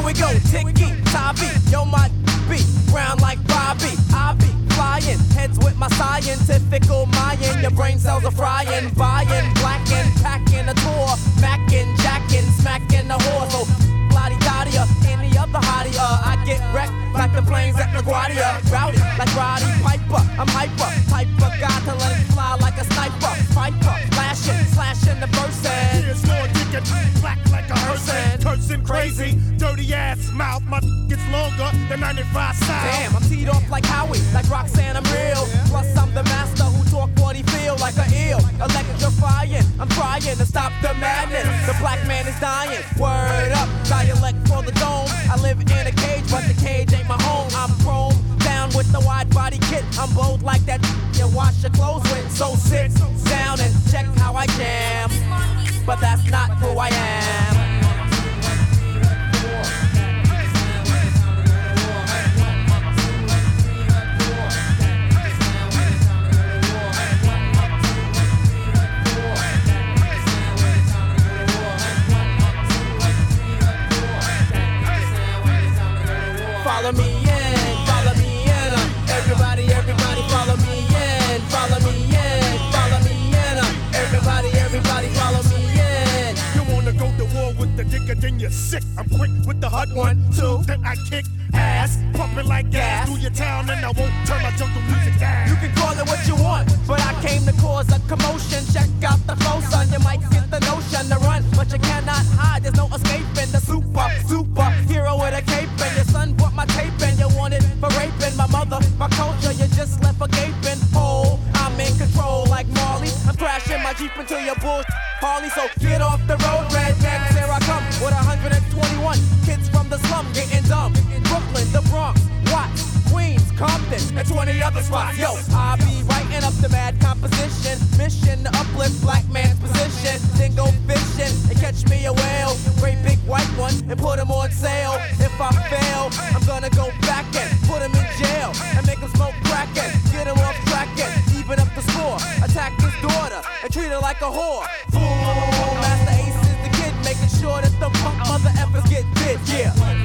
we go, Tiki, Tavi, yo my beat, brown like Bobby. I be flying, heads with my scientifical Mayan. Your brain cells are frying, buying, blacking, packing a tour, macking, jacking, smacking the whore. So lottie dottie, any other hottie, I get wrecked like the planes at LaGuardia. Rowdy like Roddy Piper, I'm hyper, got to let it fly like a sniper. Viper, slashing the person. Here's more dick black like a person. Cursing crazy, dirty ass mouth. My gets longer than 95 south. Damn, I'm teed off like Howie, like Roxanne, I'm real. Plus I'm the master who talk what he feel like a eel. Electrifying, I'm trying to stop the madness. The black man is dying. Word up, dialect for the dome. I live in a cage, but the cage ain't my home. I'm chrome, down with the wide body kit. I'm bold like that you wash your clothes with. So sit down and check how I jam. But that's not who I am. Follow me in, follow me in. Everybody, follow me in, follow me in, follow me in. Everybody, follow me in. You wanna go to war with the dicker, then you're sick. I'm quick with the hot 1, 2, then I kick ass, pumping like gas through your town, and I won't turn my jungle music down. You can call it what you want, but I came to cause a commotion. Check out the flow, son. You might get the notion to run, but you cannot hide. There's no escaping the super hero with a cape. And your son bought my tape, and you want it for raping my mother, my culture. You just left a gaping hole. I'm in control like Marley. I'm crashing my Jeep into your bull Harley. So get off the road, rednecks. Here I come with 121 kids from the slum getting dumb. Brooklyn, the Bronx, Watts, Queens, Compton, and 20 other spots. Yo, I be writing up the mad composition. Mission to uplift black man's position. Then go fishing and catch me a whale. Great big white one and put him on sale. If I fail, I'm gonna go back and put him in jail. And make him smoke crack and get him off track and even up the score. Attack his daughter and treat her like a whore. Fool, Master Ace is the kid, making sure that the punk mother effers get bit. Yeah.